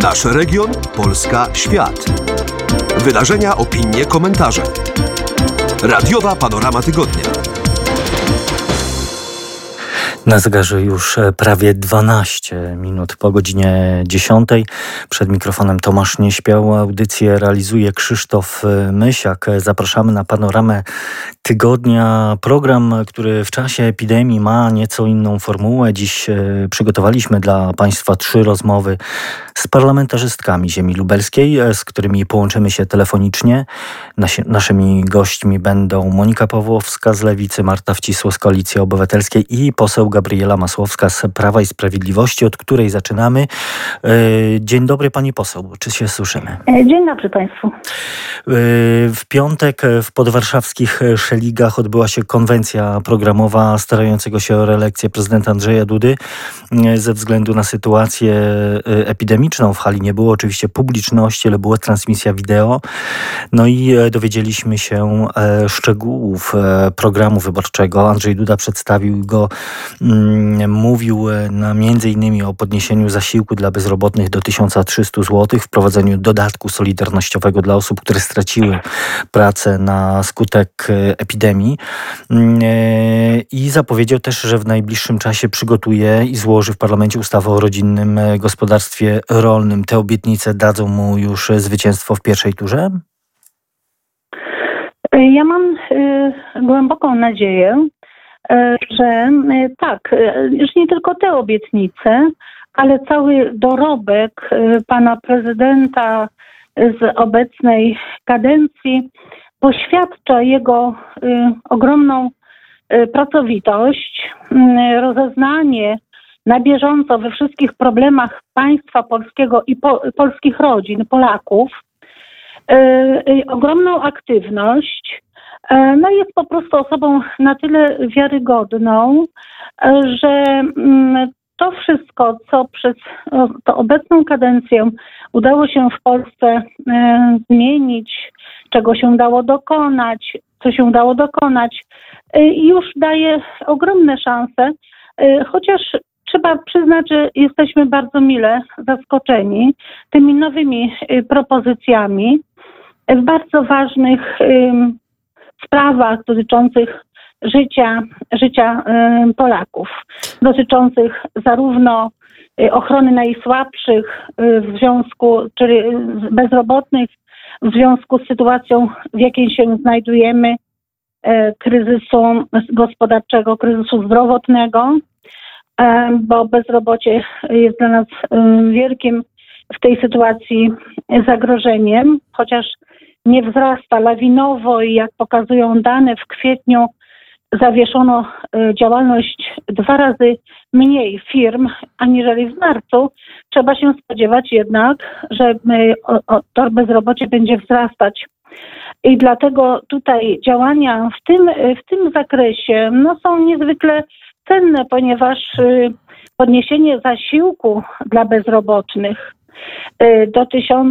Nasz region, Polska, świat. Wydarzenia, opinie, komentarze. Radiowa Panorama Tygodnia. Na zegarze już prawie 12 minut po godzinie 10. Przed mikrofonem Tomasz Nieśpiał. Audycję realizuje Krzysztof Mysiak. Zapraszamy na Panoramę Tygodnia. Program, który w czasie epidemii ma nieco inną formułę. Dziś przygotowaliśmy dla Państwa 3 rozmowy z parlamentarzystkami ziemi lubelskiej, z którymi połączymy się telefonicznie. Naszymi gośćmi będą Monika Pawłowska z Lewicy, Marta Wcisło z Koalicji Obywatelskiej i poseł Gabriela Masłowska z Prawa i Sprawiedliwości, od której zaczynamy. Dzień dobry pani poseł, czy się słyszymy? Dzień dobry państwu. W piątek w podwarszawskich Szeligach odbyła się konwencja programowa starającego się o reelekcję prezydenta Andrzeja Dudy. Ze względu na sytuację epidemiczną w hali nie było oczywiście publiczności, ale była transmisja wideo. No i dowiedzieliśmy się szczegółów programu wyborczego. Andrzej Duda przedstawił go, mówił między innymi o podniesieniu zasiłku dla bezrobotnych do 1300 zł, wprowadzeniu dodatku solidarnościowego dla osób, które straciły pracę na skutek epidemii i zapowiedział też, że w najbliższym czasie przygotuje i złoży w parlamencie ustawę o rodzinnym gospodarstwie rolnym. Te obietnice dadzą mu już zwycięstwo w pierwszej turze? Ja mam głęboką nadzieję, że tak, już nie tylko te obietnice, ale cały dorobek pana prezydenta z obecnej kadencji poświadcza jego ogromną pracowitość, rozeznanie na bieżąco we wszystkich problemach państwa polskiego i polskich rodzin, Polaków, ogromną aktywność. No jest po prostu osobą na tyle wiarygodną, że to wszystko, co przez tą obecną kadencję udało się w Polsce zmienić, czego się udało dokonać, co się udało dokonać, już daje ogromne szanse, chociaż trzeba przyznać, że jesteśmy bardzo mile zaskoczeni tymi nowymi propozycjami w bardzo ważnych sprawach dotyczących życia Polaków, dotyczących zarówno ochrony najsłabszych w związku, czyli bezrobotnych, w związku z sytuacją, w jakiej się znajdujemy, kryzysu gospodarczego, kryzysu zdrowotnego, bo bezrobocie jest dla nas wielkim w tej sytuacji zagrożeniem, chociaż nie wzrasta lawinowo i jak pokazują dane, w kwietniu zawieszono działalność 2 razy mniej firm aniżeli w marcu. Trzeba się spodziewać jednak, że to bezrobocie będzie wzrastać. I dlatego tutaj działania w tym zakresie są niezwykle cenne, ponieważ podniesienie zasiłku dla bezrobotnych do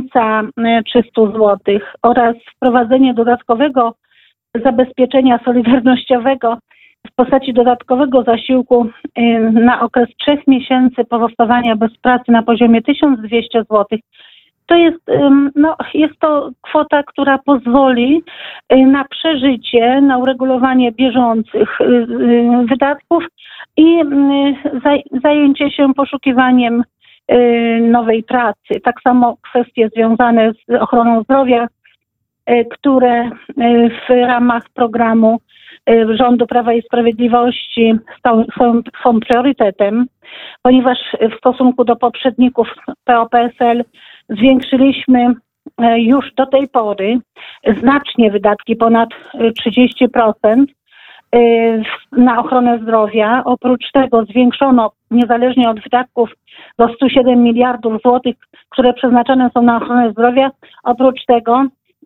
1300 zł oraz wprowadzenie dodatkowego zabezpieczenia solidarnościowego w postaci dodatkowego zasiłku na okres 3 miesięcy pozostawania bez pracy na poziomie 1200 zł. To jest to kwota, która pozwoli na przeżycie, na uregulowanie bieżących wydatków i zajęcie się poszukiwaniem nowej pracy. Tak samo kwestie związane z ochroną zdrowia, które w ramach programu rządu Prawa i Sprawiedliwości są priorytetem, ponieważ w stosunku do poprzedników PO-PSL zwiększyliśmy już do tej pory znacznie wydatki, ponad 30% na ochronę zdrowia. Oprócz tego zwiększono, niezależnie od wydatków, do 107 miliardów złotych, które przeznaczone są na ochronę zdrowia. Oprócz tego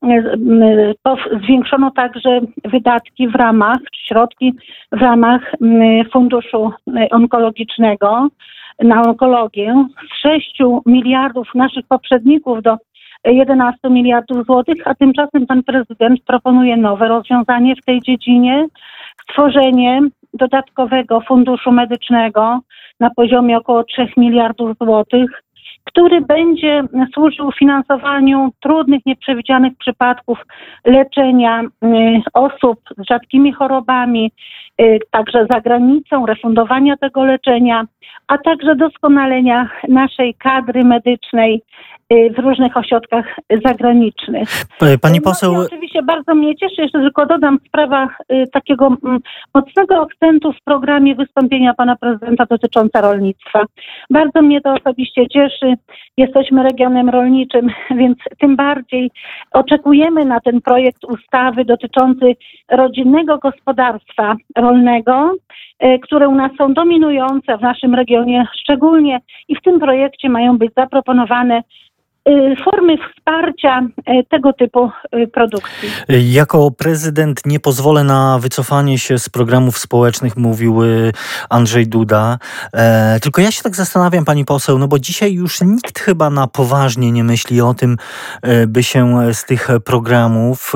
zwiększono także wydatki środki w ramach funduszu onkologicznego na onkologię z 6 miliardów naszych poprzedników do 11 miliardów złotych, a tymczasem pan prezydent proponuje nowe rozwiązanie w tej dziedzinie, stworzenie dodatkowego funduszu medycznego na poziomie około 3 miliardów złotych, który będzie służył finansowaniu trudnych, nieprzewidzianych przypadków leczenia osób z rzadkimi chorobami, także za granicą, refundowania tego leczenia, a także doskonalenia naszej kadry medycznej w różnych ośrodkach zagranicznych. Pani poseł... No, oczywiście bardzo mnie cieszy, jeszcze tylko dodam sprawa takiego mocnego akcentu w programie wystąpienia pana prezydenta dotycząca rolnictwa. Bardzo mnie to osobiście cieszy. Jesteśmy regionem rolniczym, więc tym bardziej oczekujemy na ten projekt ustawy dotyczący rodzinnego gospodarstwa rolnego, które u nas są dominujące w naszym regionie szczególnie i w tym projekcie mają być zaproponowane formy wsparcia tego typu produkcji. Jako prezydent nie pozwolę na wycofanie się z programów społecznych, mówił Andrzej Duda. Tylko ja się tak zastanawiam, pani poseł, no bo dzisiaj już nikt chyba na poważnie nie myśli o tym, by się z tych programów,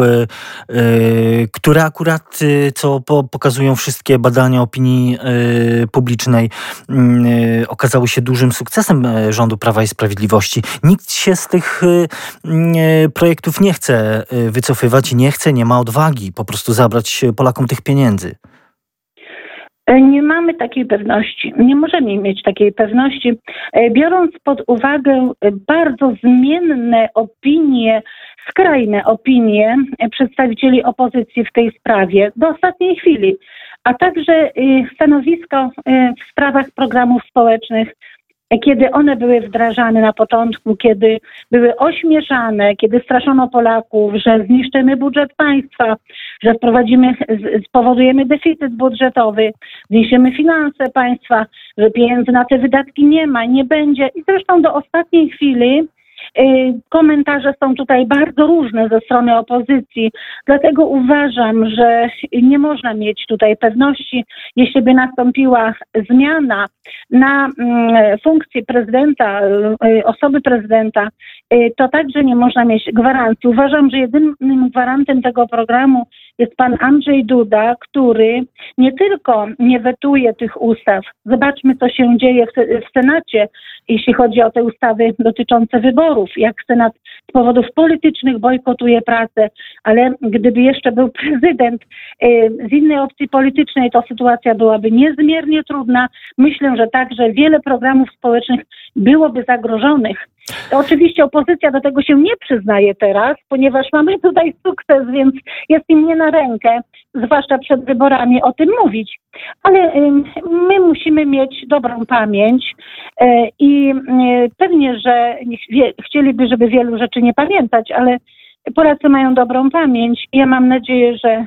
które akurat, co pokazują wszystkie badania opinii publicznej, okazały się dużym sukcesem rządu Prawa i Sprawiedliwości. Nikt się z tych projektów nie chce wycofywać, nie ma odwagi po prostu zabrać Polakom tych pieniędzy. Nie mamy takiej pewności, nie możemy mieć takiej pewności, biorąc pod uwagę bardzo zmienne opinie, skrajne opinie przedstawicieli opozycji w tej sprawie do ostatniej chwili, a także stanowisko w sprawach programów społecznych, kiedy one były wdrażane na początku, kiedy były ośmieszane, kiedy straszono Polaków, że zniszczymy budżet państwa, że spowodujemy deficyt budżetowy, zniszczymy finanse państwa, że pieniędzy na te wydatki nie ma, nie będzie. I zresztą do ostatniej chwili komentarze są tutaj bardzo różne ze strony opozycji, dlatego uważam, że nie można mieć tutaj pewności, jeśli by nastąpiła zmiana na funkcji prezydenta, osoby prezydenta, to także nie można mieć gwarancji. Uważam, że jedynym gwarantem tego programu jest pan Andrzej Duda, który nie tylko nie wetuje tych ustaw. Zobaczmy, co się dzieje w Senacie, jeśli chodzi o te ustawy dotyczące wyborów, jak Senat z powodów politycznych bojkotuje pracę, ale gdyby jeszcze był prezydent z innej opcji politycznej, to sytuacja byłaby niezmiernie trudna. Myślę, że także wiele programów społecznych byłoby zagrożonych. Oczywiście opozycja do tego się nie przyznaje teraz, ponieważ mamy tutaj sukces, więc jest im nie na rękę, zwłaszcza przed wyborami, o tym mówić. Ale my musimy mieć dobrą pamięć i pewnie, że chcieliby, żeby wielu rzeczy nie pamiętać, ale Polacy mają dobrą pamięć i ja mam nadzieję, że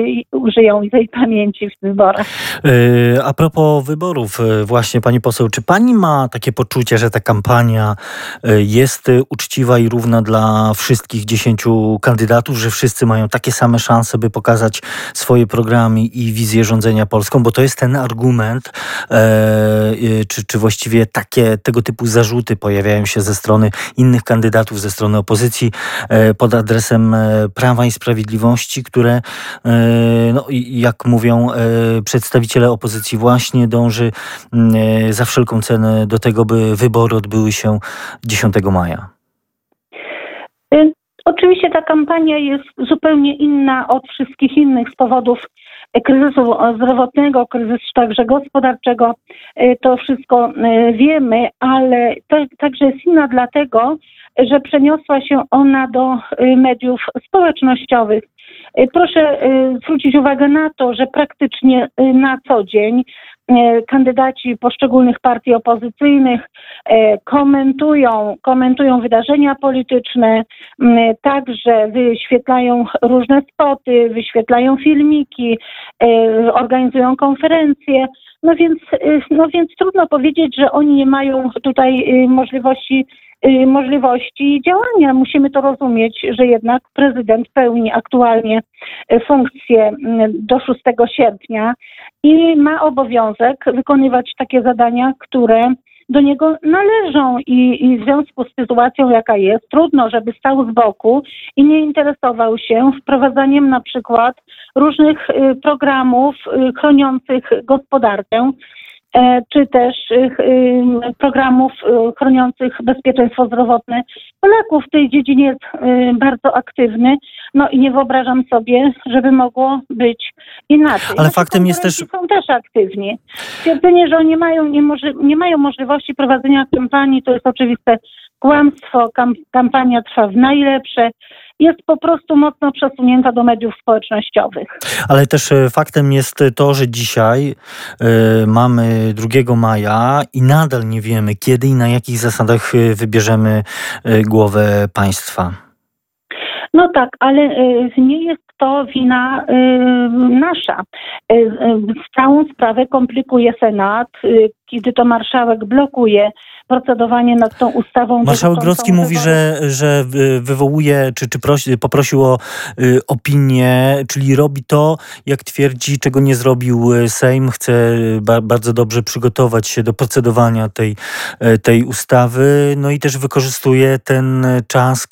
użyją tej pamięci w wyborach. A propos wyborów, właśnie pani poseł, czy pani ma takie poczucie, że ta kampania jest uczciwa i równa dla wszystkich 10 kandydatów, że wszyscy mają takie same szanse, by pokazać swoje programy i wizję rządzenia Polską? Bo to jest ten argument, czy właściwie tego typu zarzuty pojawiają się ze strony innych kandydatów, ze strony opozycji pod adresem Prawa i Sprawiedliwości, które, no, jak mówią przedstawiciele opozycji, właśnie dąży za wszelką cenę do tego, by wybory odbyły się 10 maja. Oczywiście ta kampania jest zupełnie inna od wszystkich innych z powodów kryzysu zdrowotnego, kryzysu także gospodarczego. To wszystko wiemy, ale to także jest inna dlatego, że przeniosła się ona do mediów społecznościowych. Proszę zwrócić uwagę na to, że praktycznie na co dzień kandydaci poszczególnych partii opozycyjnych komentują wydarzenia polityczne, także wyświetlają różne spoty, wyświetlają filmiki, organizują konferencje. No więc trudno powiedzieć, że oni nie mają tutaj możliwości działania. Musimy to rozumieć, że jednak prezydent pełni aktualnie funkcję do 6 sierpnia i ma obowiązek wykonywać takie zadania, które do niego należą i w związku z sytuacją, jaka jest, trudno, żeby stał z boku i nie interesował się wprowadzaniem na przykład różnych programów chroniących gospodarkę. czy też programów chroniących bezpieczeństwo zdrowotne Polaków w tej dziedzinie jest bardzo aktywny. No i nie wyobrażam sobie, żeby mogło być inaczej. Ale faktem jest też... Są też aktywni. Stwierdzenie, że oni nie mają możliwości prowadzenia kampanii, to jest oczywiste kłamstwo. Kampania trwa w najlepsze. Jest po prostu mocno przesunięta do mediów społecznościowych. Ale też faktem jest to, że dzisiaj mamy 2 maja i nadal nie wiemy, kiedy i na jakich zasadach wybierzemy głowę państwa. No tak, ale nie jest to wina nasza. Całą sprawę komplikuje Senat, kiedy to marszałek blokuje procedowanie nad tą ustawą. Marszałek Grodzki mówi, że wywołuje, czy poprosił o opinię, czyli robi to, jak twierdzi, czego nie zrobił Sejm. Chce bardzo dobrze przygotować się do procedowania tej ustawy, no i też wykorzystuje ten czas,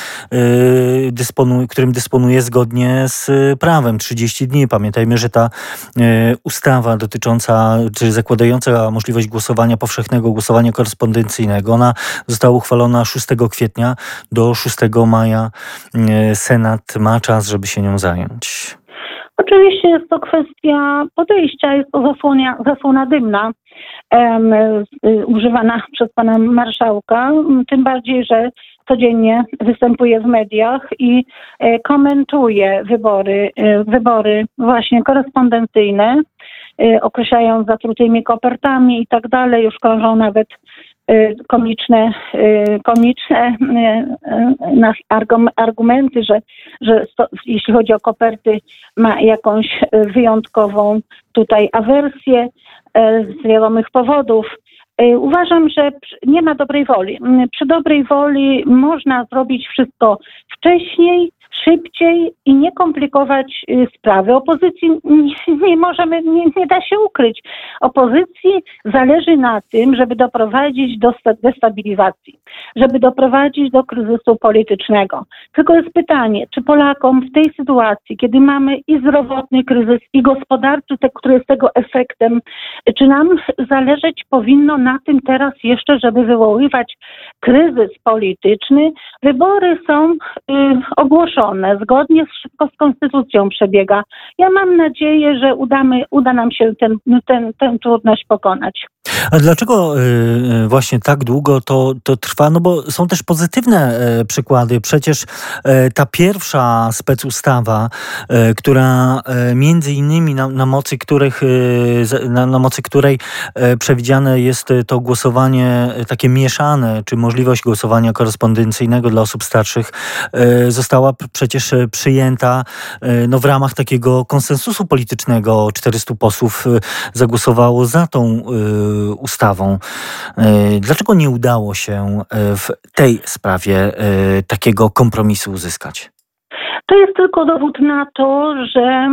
którym dysponuje zgodnie z prawem. 30 dni. Pamiętajmy, że ta ustawa dotycząca, czy zakładająca możliwość głosowania powszechnego, głosowania korespondencyjnego, ona została uchwalona 6 kwietnia. Do 6 maja Senat ma czas, żeby się nią zająć. Oczywiście jest to kwestia podejścia, jest to zasłona dymna używana przez pana marszałka, tym bardziej, że codziennie występuje w mediach i komentuje wybory właśnie korespondencyjne, określają zatrutymi kopertami i tak dalej. Już krążą nawet komiczne argumenty, że jeśli chodzi o koperty, ma jakąś wyjątkową tutaj awersję z wiadomych powodów. Uważam, że nie ma dobrej woli. Przy dobrej woli można zrobić wszystko wcześniej, szybciej i nie komplikować sprawy. Opozycji nie da się ukryć. Opozycji zależy na tym, żeby doprowadzić do destabilizacji, żeby doprowadzić do kryzysu politycznego. Tylko jest pytanie, czy Polakom w tej sytuacji, kiedy mamy i zdrowotny kryzys, i gospodarczy, który jest tego efektem, czy nam zależeć powinno na tym teraz jeszcze, żeby wywoływać kryzys polityczny? Wybory są ogłoszone. Zgodnie szybko z konstytucją przebiega. Ja mam nadzieję, że uda nam się tę trudność pokonać. A dlaczego właśnie tak długo to trwa? No bo są też pozytywne przykłady. Przecież ta pierwsza specustawa, która między innymi na mocy której przewidziane jest to głosowanie takie mieszane, czy możliwość głosowania korespondencyjnego dla osób starszych, została przecież przyjęta w ramach takiego konsensusu politycznego. 400 posłów zagłosowało za tą ustawą. Dlaczego nie udało się w tej sprawie takiego kompromisu uzyskać? To jest tylko dowód na to, że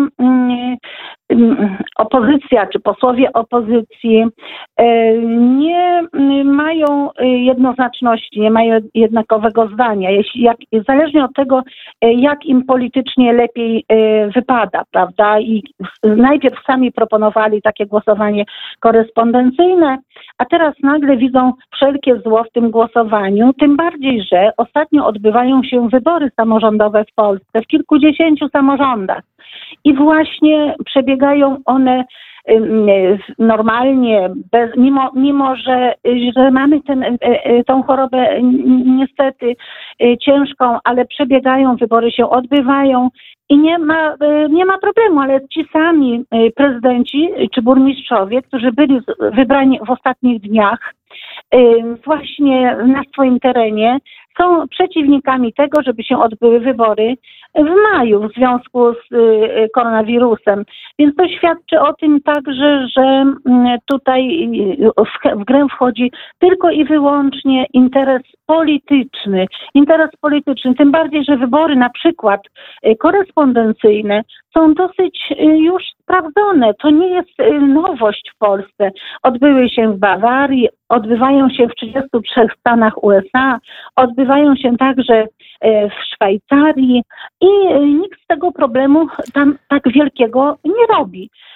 opozycja czy posłowie opozycji nie mają jednoznaczności, nie mają jednakowego zdania. Zależnie od tego, jak im politycznie lepiej wypada, prawda? I najpierw sami proponowali takie głosowanie korespondencyjne, a teraz nagle widzą wszelkie zło w tym głosowaniu, tym bardziej, że ostatnio odbywają się wybory samorządowe w Polsce, w kilkudziesięciu samorządach. I właśnie przebiegają one normalnie, mimo że mamy tą chorobę niestety ciężką, ale przebiegają, wybory się odbywają i nie ma problemu, ale ci sami prezydenci czy burmistrzowie, którzy byli wybrani w ostatnich dniach właśnie na swoim terenie, są przeciwnikami tego, żeby się odbyły wybory w maju w związku z koronawirusem. Więc to świadczy o tym także, że tutaj w grę wchodzi tylko i wyłącznie interes polityczny. Interes polityczny, tym bardziej, że wybory na przykład korespondencyjne są dosyć już sprawdzone. To nie jest nowość w Polsce. Odbyły się w Bawarii, odbywają się w 33 stanach USA, odbywają się także w Szwajcarii i nikt z tego problemu tam tak wielkiego nie robi.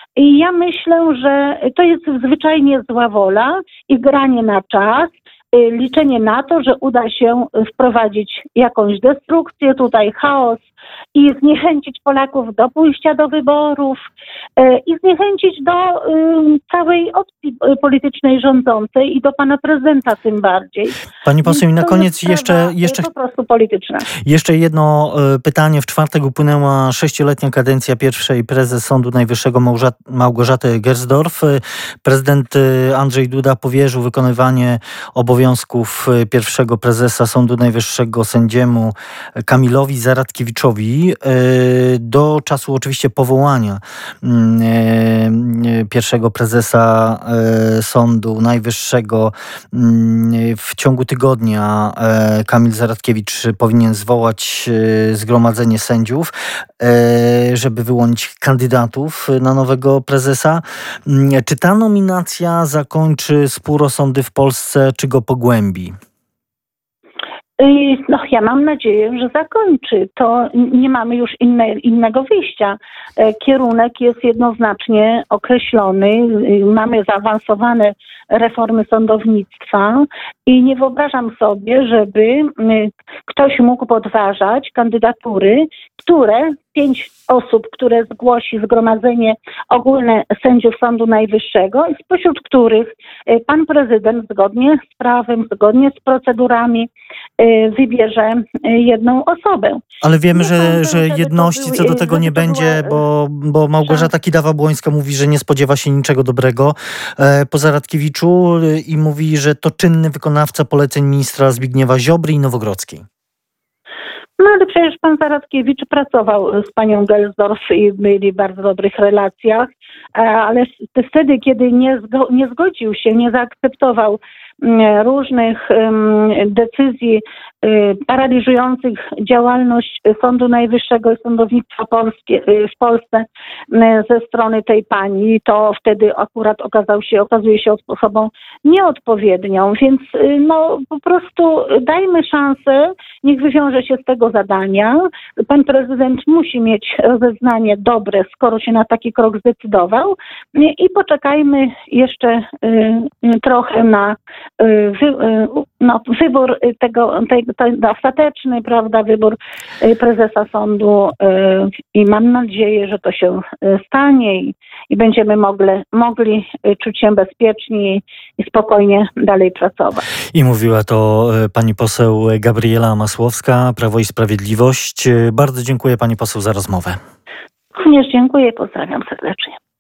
I ja myślę, że to jest zwyczajnie zła wola i granie na czas, liczenie na to, że uda się wprowadzić jakąś destrukcję, tutaj chaos i zniechęcić Polaków do pójścia do wyborów i zniechęcić do całej opcji politycznej rządzącej i do pana prezydenta tym bardziej. Pani poseł, i na To koniec jest sprawa jeszcze po prostu polityczna. Jeszcze jedno pytanie. W czwartek upłynęła 6-letnia kadencja pierwszej prezes Sądu Najwyższego Małgorzaty Gersdorf. Prezydent Andrzej Duda powierzył wykonywanie obowiązków pierwszego prezesa Sądu Najwyższego sędziemu Kamilowi Zaradkiewiczowi do czasu oczywiście powołania pierwszego prezesa Sądu Najwyższego. W ciągu tygodnia Kamil Zaradkiewicz powinien zwołać zgromadzenie sędziów, żeby wyłonić kandydatów na nowego prezesa. Czy ta nominacja zakończy spór o sądy w Polsce, czy go pogłębi? No, ja mam nadzieję, że zakończy. To nie mamy już innego wyjścia. Kierunek jest jednoznacznie określony. Mamy zaawansowane reformy sądownictwa i nie wyobrażam sobie, żeby ktoś mógł podważać kandydatury, które 5 osób, które zgłosi Zgromadzenie Ogólne Sędziów Sądu Najwyższego, spośród których pan prezydent zgodnie z prawem, zgodnie z procedurami wybierze jedną osobę. Ale wiemy, że jedności co do tego nie będzie, bo Małgorzata Kidawa-Błońska mówi, że nie spodziewa się niczego dobrego po Zaradkiewiczu i mówi, że to czynny wykonawca poleceń ministra Zbigniewa Ziobry i Nowogrodzkiej. No ale przecież pan Zaradkiewicz pracował z panią Gersdorf i byli w bardzo dobrych relacjach, ale wtedy, kiedy nie zgodził się, nie zaakceptował różnych decyzji paraliżujących działalność Sądu Najwyższego i sądownictwa w Polsce ze strony tej pani, to wtedy akurat okazuje się osobą nieodpowiednią, więc no po prostu dajmy szansę, niech wywiąże się z tego zadania. Pan prezydent musi mieć rozeznanie dobre, skoro się na taki krok zdecydował i poczekajmy jeszcze trochę na wybór tego ostateczny, prawda, wybór prezesa sądu i mam nadzieję, że to się stanie i będziemy mogli czuć się bezpieczni i spokojnie dalej pracować. I mówiła to pani poseł Gabriela Masłowska, Prawo i Sprawiedliwość. Bardzo dziękuję pani poseł za rozmowę. Również dziękuję, pozdrawiam serdecznie.